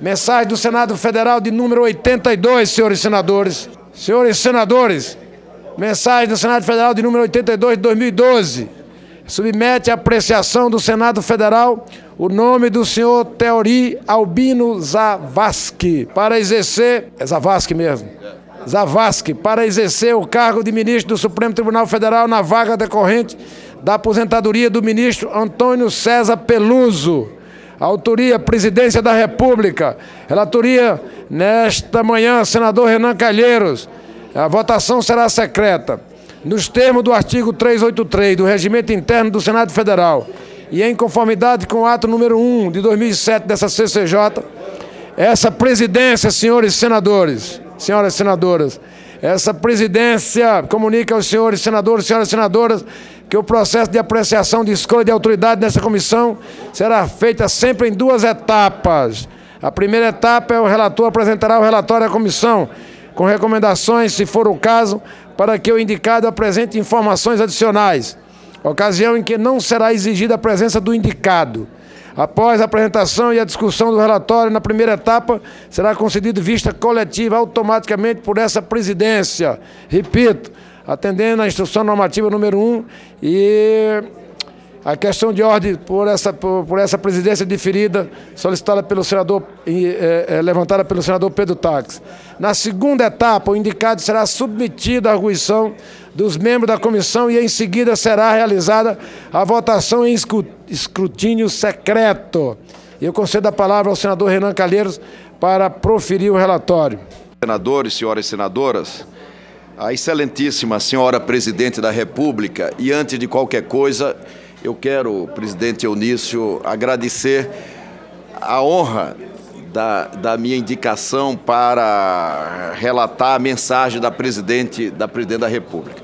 Mensagem do Senado Federal de número 82, senhores senadores. Senhores senadores, mensagem do Senado Federal de número 82 de 2012. Submete à apreciação do Senado Federal o nome do senhor Teori Albino Zavascki para exercer... É Zavascki mesmo. Zavascki, para exercer o cargo de ministro do Supremo Tribunal Federal na vaga decorrente da aposentadoria do ministro Antônio César Peluso. Autoria, Presidência da República. Relatoria, nesta manhã, senador Renan Calheiros. A votação será secreta. Nos termos do artigo 383 do Regimento Interno do Senado Federal e em conformidade com o ato número 1 de 2007 dessa CCJ, essa presidência, senhores senadores, senhoras senadoras, essa presidência comunica aos senhores senadores e senhoras senadoras que o processo de apreciação de escolha de autoridade nessa comissão será feita sempre em duas etapas. A primeira etapa é o relator apresentará o relatório à comissão, com recomendações, se for o caso, para que o indicado apresente informações adicionais, ocasião em que não será exigida a presença do indicado. Após a apresentação e a discussão do relatório, na primeira etapa, será concedida vista coletiva automaticamente por essa presidência. Repito, atendendo à instrução normativa número 1 e a questão de ordem por essa presidência diferida, solicitada pelo senador, levantada pelo senador Pedro Taques. Na segunda etapa, o indicado será submetido à arguição dos membros da comissão e, em seguida, será realizada a votação em escrutínio secreto. Eu concedo a palavra ao senador Renan Calheiros para proferir o relatório. Senadores, senhoras e senadoras, a excelentíssima senhora Presidente da República, e antes de qualquer coisa, eu quero, presidente Eunício, agradecer a honra da minha indicação para relatar a mensagem da Presidente da República,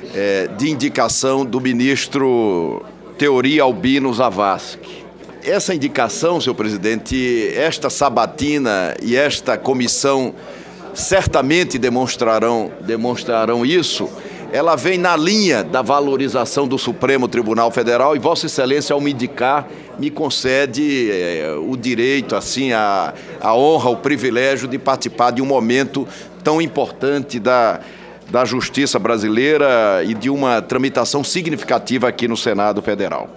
de indicação do ministro Teori Albino Zavascki. Essa indicação, senhor presidente, esta sabatina e esta comissão certamente demonstrarão isso. Ela vem na linha da valorização do Supremo Tribunal Federal e Vossa Excelência, ao me indicar, me concede o direito, assim, a honra, o privilégio de participar de um momento tão importante da Justiça brasileira e de uma tramitação significativa aqui no Senado Federal.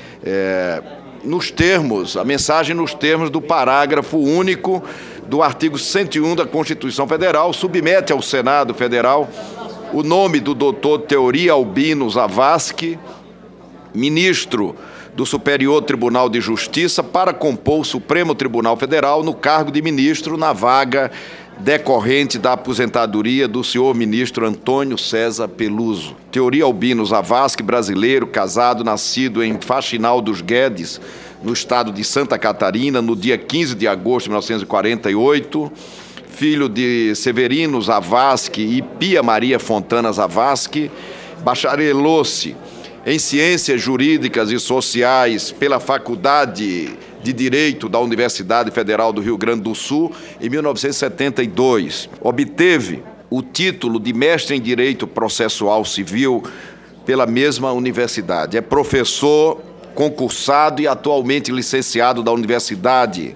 A mensagem nos termos do parágrafo único do artigo 101 da Constituição Federal, submete ao Senado Federal o nome do doutor Teori Albino Zavascki, ministro do Superior Tribunal de Justiça, para compor o Supremo Tribunal Federal no cargo de ministro na vaga decorrente da aposentadoria do senhor ministro Antônio César Peluso. Teori Albino Zavascki, brasileiro, casado, nascido em Faxinal dos Guedes, no estado de Santa Catarina, no dia 15 de agosto de 1948, filho de Severino Zavascki e Pia Maria Fontana Zavascki, bacharelou-se em Ciências Jurídicas e Sociais pela Faculdade de Direito da Universidade Federal do Rio Grande do Sul em 1972. Obteve o título de mestre em Direito Processual Civil pela mesma universidade. É professor concursado e atualmente licenciado da Universidade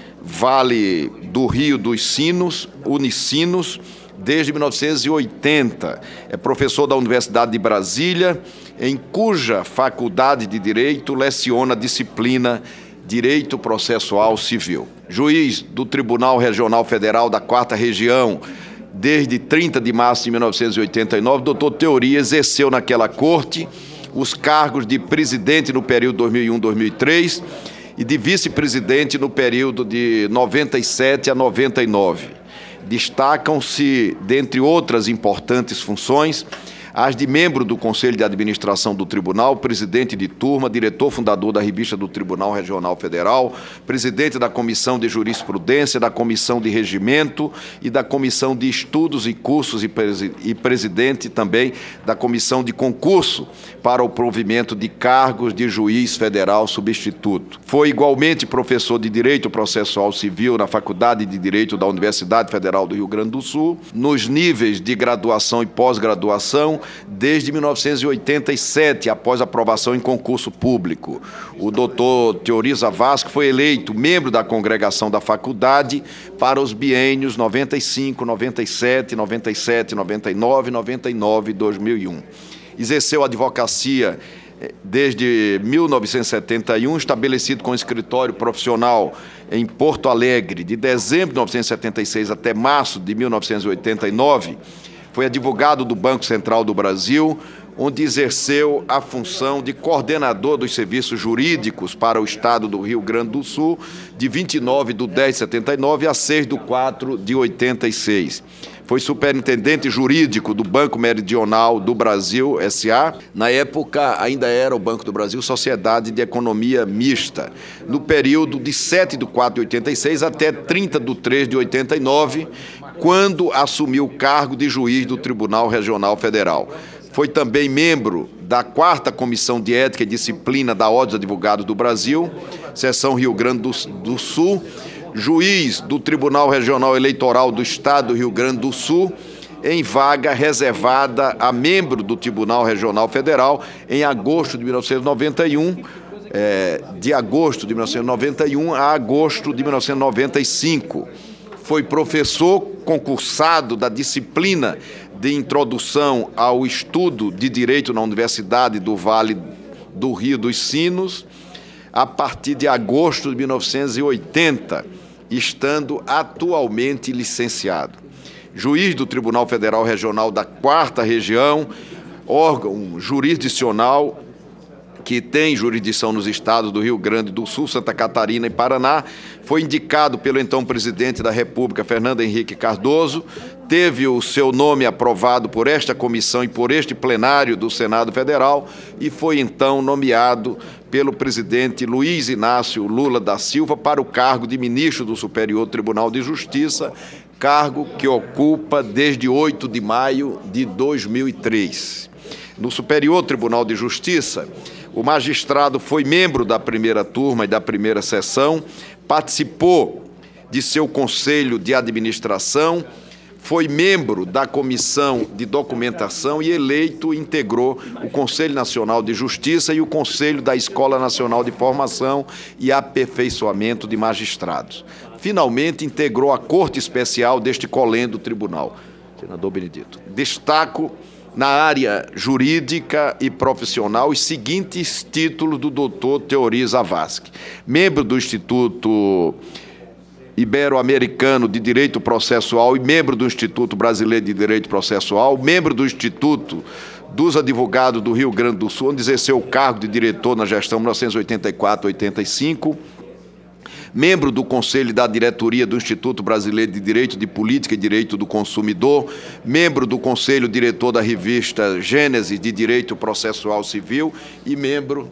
Vale do Rio dos Sinos, Unicinos, desde 1980. É professor da Universidade de Brasília, em cuja Faculdade de Direito leciona a disciplina Direito Processual Civil. Juiz do Tribunal Regional Federal da 4ª Região, desde 30 de março de 1989, doutor Teori exerceu naquela corte os cargos de presidente no período 2001-2003 e de vice-presidente no período de 97 a 99. Destacam-se, dentre outras importantes funções, as de membro do Conselho de Administração do Tribunal, presidente de turma, diretor fundador da Revista do Tribunal Regional Federal, presidente da Comissão de Jurisprudência, da Comissão de Regimento e da Comissão de Estudos e Cursos e presidente também da Comissão de Concurso para o provimento de cargos de juiz federal substituto. Foi igualmente professor de Direito Processual Civil na Faculdade de Direito da Universidade Federal do Rio Grande do Sul, nos níveis de graduação e pós-graduação, desde 1987, após aprovação em concurso público. O doutor Teori Zavascki foi eleito membro da congregação da faculdade para os biênios 95, 97, 97, 99, 99 e 2001. Exerceu a advocacia desde 1971, estabelecido com escritório profissional em Porto Alegre, de dezembro de 1976 até março de 1989, foi advogado do Banco Central do Brasil, onde exerceu a função de coordenador dos serviços jurídicos para o Estado do Rio Grande do Sul, de 29 de 10 de 79 a 6 de 4 de 86. Foi superintendente jurídico do Banco Meridional do Brasil, S.A. Na época, ainda era o Banco do Brasil Sociedade de Economia Mista, no período de 7 de 4 de 86 até 30 de 3 de 89, quando assumiu o cargo de juiz do Tribunal Regional Federal. Foi também membro da 4ª Comissão de Ética e Disciplina da Ordem dos Advogados do Brasil, seção Rio Grande do Sul, juiz do Tribunal Regional Eleitoral do Estado do Rio Grande do Sul, em vaga reservada a membro do Tribunal Regional Federal em agosto de 1991, de agosto de 1991 a agosto de 1995. Foi professor concursado da disciplina de Introdução ao Estudo de Direito na Universidade do Vale do Rio dos Sinos, a partir de agosto de 1980, estando atualmente licenciado. Juiz do Tribunal Federal Regional da 4ª Região, órgão jurisdicional que tem jurisdição nos estados do Rio Grande do Sul, Santa Catarina e Paraná, foi indicado pelo então presidente da República, Fernando Henrique Cardoso, teve o seu nome aprovado por esta comissão e por este plenário do Senado Federal e foi então nomeado pelo presidente Luiz Inácio Lula da Silva para o cargo de ministro do Superior Tribunal de Justiça, cargo que ocupa desde 8 de maio de 2003. No Superior Tribunal de Justiça, o magistrado foi membro da primeira turma e da primeira sessão, participou de seu conselho de administração, foi membro da Comissão de Documentação e eleito integrou o Conselho Nacional de Justiça e o Conselho da Escola Nacional de Formação e Aperfeiçoamento de Magistrados. Finalmente, integrou a Corte Especial deste colendo tribunal. Senador Benedito. Destaco na área jurídica e profissional os seguintes títulos do doutor Teori Zavascki. Membro do Instituto Ibero-Americano de Direito Processual e membro do Instituto Brasileiro de Direito Processual, membro do Instituto dos Advogados do Rio Grande do Sul, onde exerceu o cargo de diretor na gestão 1984-85, membro do Conselho da Diretoria do Instituto Brasileiro de Direito de Política e Direito do Consumidor, membro do Conselho Diretor da revista Gênese de Direito Processual Civil e membro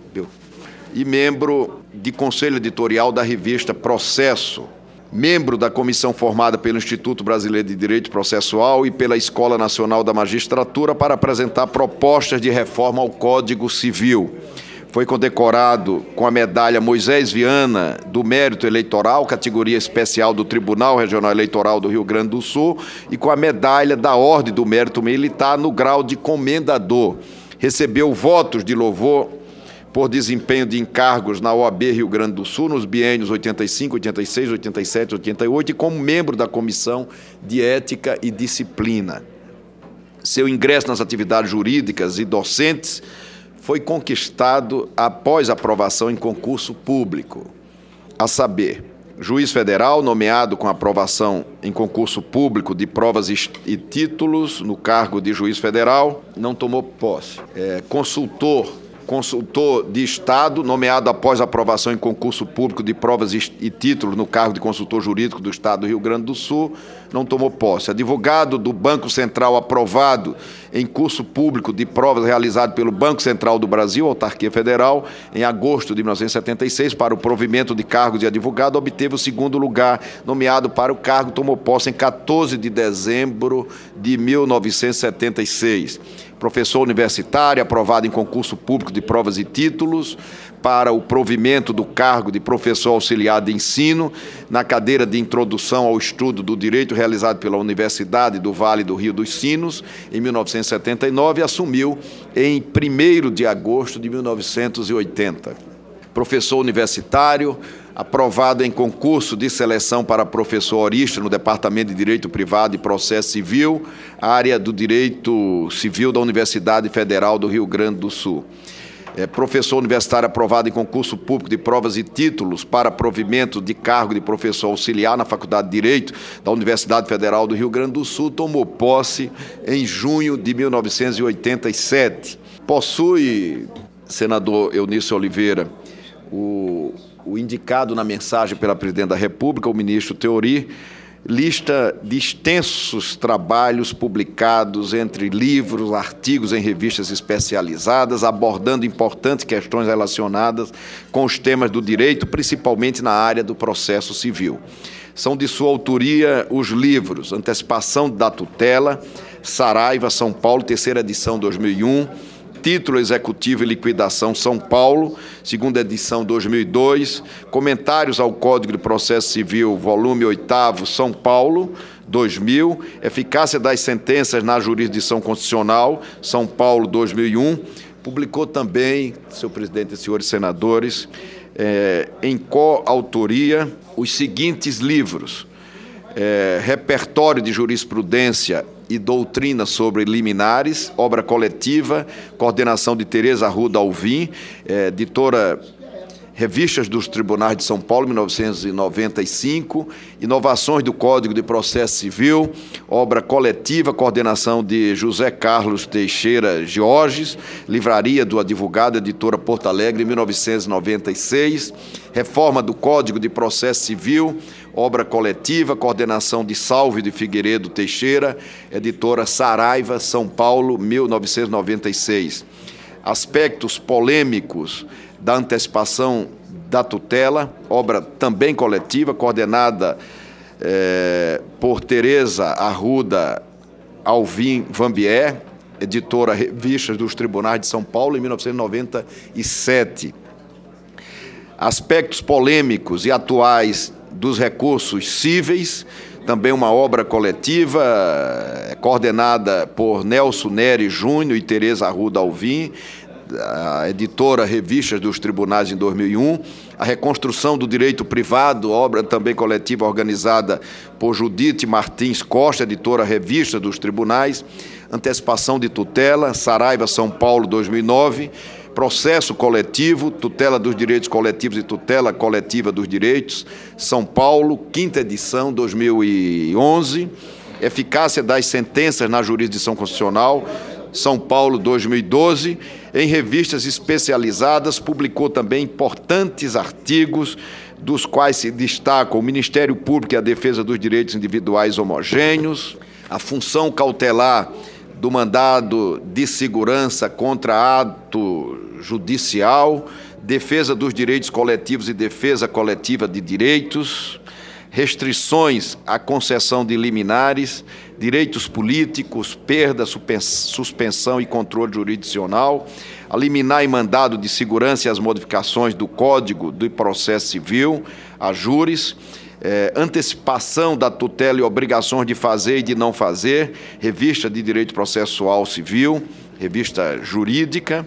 de Conselho Editorial da revista Processo, membro da comissão formada pelo Instituto Brasileiro de Direito Processual e pela Escola Nacional da Magistratura para apresentar propostas de reforma ao Código Civil. Foi condecorado com a medalha Moisés Viana do Mérito Eleitoral, categoria especial do Tribunal Regional Eleitoral do Rio Grande do Sul, e com a medalha da Ordem do Mérito Militar no grau de comendador. Recebeu votos de louvor por desempenho de encargos na OAB Rio Grande do Sul, nos biênios 85, 86, 87, 88, e como membro da Comissão de Ética e Disciplina. Seu ingresso nas atividades jurídicas e docentes foi conquistado após aprovação em concurso público, a saber, juiz federal nomeado com aprovação em concurso público de provas e títulos no cargo de juiz federal, não tomou posse. Consultor de Estado, nomeado após aprovação em concurso público de provas e títulos no cargo de consultor jurídico do Estado do Rio Grande do Sul, não tomou posse. Advogado do Banco Central, aprovado em curso público de provas realizado pelo Banco Central do Brasil, autarquia federal, em agosto de 1976, para o provimento de cargo de advogado, obteve o 2º lugar, nomeado para o cargo, tomou posse em 14 de dezembro de 1976. Professor universitário, aprovado em concurso público de provas e títulos, para o provimento do cargo de professor auxiliar de ensino na cadeira de Introdução ao Estudo do Direito, realizado pela Universidade do Vale do Rio dos Sinos, em 1979, e assumiu em 1º de agosto de 1980. Professor universitário, aprovado em concurso de seleção para professor horista no Departamento de Direito Privado e Processo Civil, área do Direito Civil da Universidade Federal do Rio Grande do Sul. Professor universitário aprovado em concurso público de provas e títulos para provimento de cargo de professor auxiliar na Faculdade de Direito da Universidade Federal do Rio Grande do Sul, tomou posse em junho de 1987. Possui, senador Eunício Oliveira, o indicado na mensagem pela Presidente da República, o ministro Theori, lista de extensos trabalhos publicados entre livros, artigos em revistas especializadas, abordando importantes questões relacionadas com os temas do direito, principalmente na área do processo civil. São de sua autoria os livros Antecipação da Tutela, Saraiva, São Paulo, 3ª edição, 2001, Título Executivo e Liquidação, São Paulo, 2ª edição, 2002, Comentários ao Código de Processo Civil, volume 8º, São Paulo, 2000, Eficácia das Sentenças na Jurisdição Constitucional, São Paulo, 2001. Publicou também, senhor presidente e senhores senadores, em coautoria, os seguintes livros: Repertório de Jurisprudência e Doutrina sobre Liminares, obra coletiva, coordenação de Tereza Arruda Alvim, editora Revistas dos Tribunais de São Paulo, 1995, Inovações do Código de Processo Civil, obra coletiva, coordenação de José Carlos Teixeira Georges, Livraria do Advogado, editora Porto Alegre, 1996, Reforma do Código de Processo Civil, obra coletiva, coordenação de Salve de Figueiredo Teixeira, editora Saraiva, São Paulo, 1996. Aspectos polêmicos da antecipação da tutela, obra também coletiva, coordenada por Tereza Arruda Alvim Vambier, editora Revistas dos Tribunais de São Paulo, em 1997. Aspectos polêmicos e atuais dos recursos cíveis, também uma obra coletiva, coordenada por Nelson Nery Júnior e Tereza Arruda Alvim, a editora Revistas dos Tribunais, em 2001, a Reconstrução do Direito Privado, obra também coletiva organizada por Judite Martins Costa, editora Revistas dos Tribunais, Antecipação de Tutela, Saraiva, São Paulo, 2009, Processo Coletivo, Tutela dos Direitos Coletivos e Tutela Coletiva dos Direitos, São Paulo, 5ª edição, 2011, Eficácia das Sentenças na Jurisdição Constitucional, São Paulo, 2012, em revistas especializadas, publicou também importantes artigos, dos quais se destacam o Ministério Público e a Defesa dos Direitos Individuais Homogêneos, a função cautelar do mandado de segurança contra ato judicial, defesa dos direitos coletivos e defesa coletiva de direitos, restrições à concessão de liminares, direitos políticos, perda, suspensão e controle jurisdicional, a liminar e mandado de segurança e as modificações do Código do Processo Civil, a júris, antecipação da tutela e obrigações de fazer e de não fazer, revista de Direito Processual Civil, revista jurídica,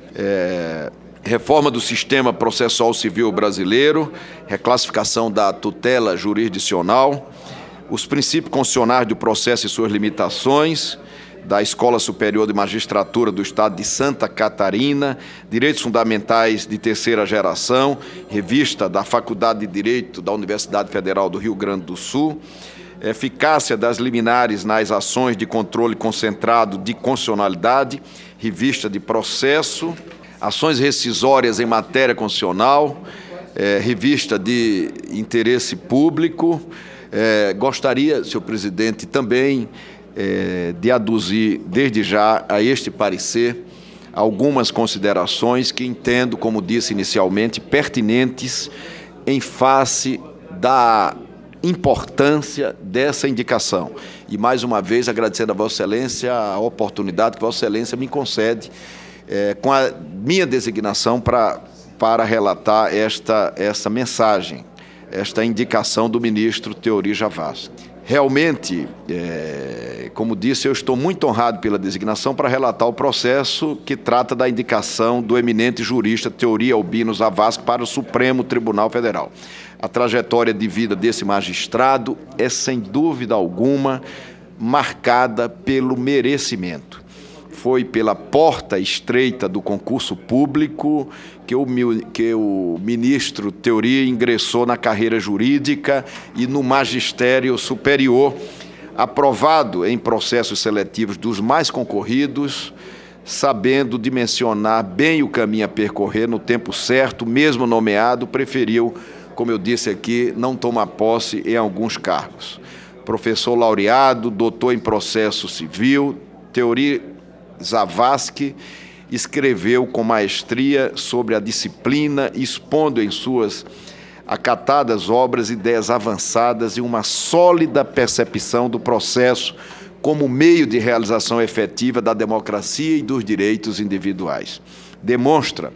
reforma do sistema processual civil brasileiro, reclassificação da tutela jurisdicional, os princípios constitucionais do processo e suas limitações, da Escola Superior de Magistratura do Estado de Santa Catarina, Direitos Fundamentais de Terceira Geração, revista da Faculdade de Direito da Universidade Federal do Rio Grande do Sul, eficácia das liminares nas ações de controle concentrado de constitucionalidade, revista de processo, ações rescisórias em matéria constitucional, revista de interesse público. Gostaria, senhor presidente, também de aduzir desde já a este parecer algumas considerações que entendo, como disse inicialmente, pertinentes em face da importância dessa indicação. E, mais uma vez, agradecendo a Vossa Excelência a oportunidade que Vossa Excelência me concede com a minha designação para para relatar essa mensagem, esta indicação do ministro Theori Zavascki. Realmente, como disse, eu estou muito honrado pela designação para relatar o processo que trata da indicação do eminente jurista Theori Albino Zavascki para o Supremo Tribunal Federal. A trajetória de vida desse magistrado é, sem dúvida alguma, marcada pelo merecimento. Foi pela porta estreita do concurso público que o ministro Theori ingressou na carreira jurídica e no magistério superior, aprovado em processos seletivos dos mais concorridos, sabendo dimensionar bem o caminho a percorrer no tempo certo, mesmo nomeado, preferiu, como eu disse aqui, não tomar posse em alguns cargos. Professor laureado, doutor em processo civil, Theori Zavascki escreveu com maestria sobre a disciplina, expondo em suas acatadas obras ideias avançadas e uma sólida percepção do processo como meio de realização efetiva da democracia e dos direitos individuais. Demonstra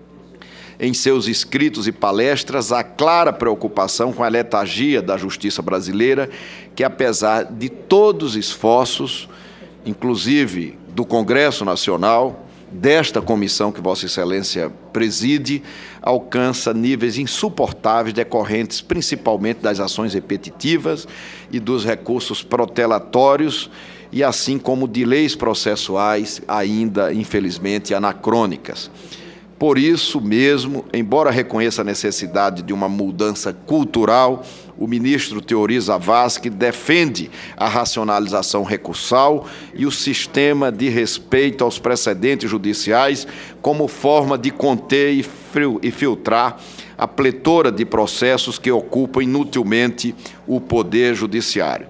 em seus escritos e palestras a clara preocupação com a letargia da justiça brasileira, que, apesar de todos os esforços, inclusive do Congresso Nacional, desta comissão que Vossa Excelência preside, alcança níveis insuportáveis decorrentes principalmente das ações repetitivas e dos recursos protelatórios, e assim como de leis processuais ainda, infelizmente, anacrônicas. Por isso mesmo, embora reconheça a necessidade de uma mudança cultural, o ministro Theori Zavascki defende a racionalização recursal e o sistema de respeito aos precedentes judiciais como forma de conter e filtrar a pletora de processos que ocupam inutilmente o poder judiciário.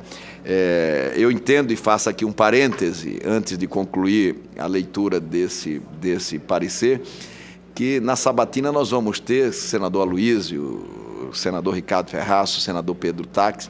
Eu entendo, e faço aqui um parêntese, antes de concluir a leitura desse parecer, que na sabatina nós vamos ter senador Aloysio, senador Ricardo Ferraço, senador Pedro Táxi,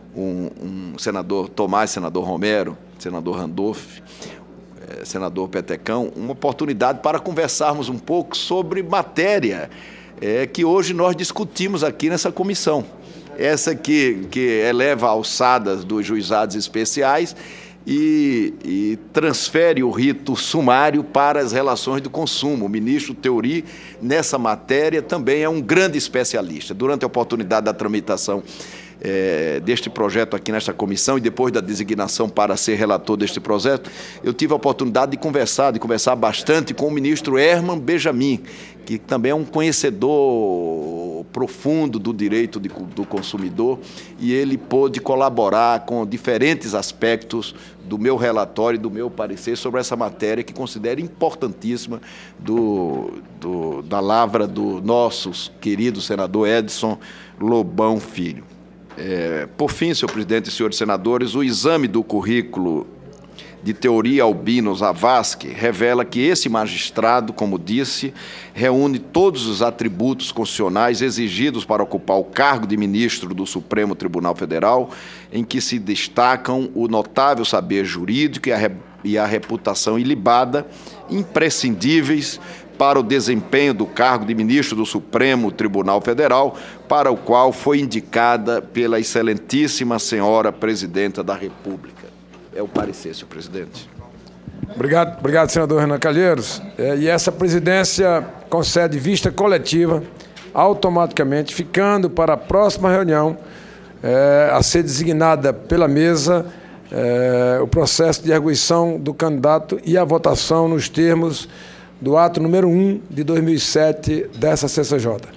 um senador Tomás, senador Romero, senador Randolph, senador Petecão, uma oportunidade para conversarmos um pouco sobre matéria que hoje nós discutimos aqui nessa comissão. Essa que eleva alçadas dos juizados especiais e transfere o rito sumário para as relações do consumo. O ministro Theori, nessa matéria, também é um grande especialista. Durante a oportunidade da tramitação deste projeto aqui nesta comissão e depois da designação para ser relator deste projeto, eu tive a oportunidade de conversar bastante com o ministro Herman Benjamin, que também é um conhecedor profundo do direito do consumidor, e ele pôde colaborar com diferentes aspectos do meu relatório e do meu parecer sobre essa matéria que considero importantíssima da lavra do nosso querido senador Edson Lobão Filho. Por fim, senhor presidente e senhores senadores, o exame do currículo de Theori Albino Zavascki revela que esse magistrado, como disse, reúne todos os atributos constitucionais exigidos para ocupar o cargo de ministro do Supremo Tribunal Federal, em que se destacam o notável saber jurídico e a reputação ilibada, imprescindíveis para o desempenho do cargo de ministro do Supremo Tribunal Federal, para o qual foi indicada pela excelentíssima senhora Presidenta da República. É o parecer, senhor presidente. Obrigado, senador Renan Calheiros. E essa presidência concede vista coletiva automaticamente, ficando para a próxima reunião a ser designada pela mesa o processo de arguição do candidato e a votação nos termos do ato número 1 de 2007 dessa CCJ.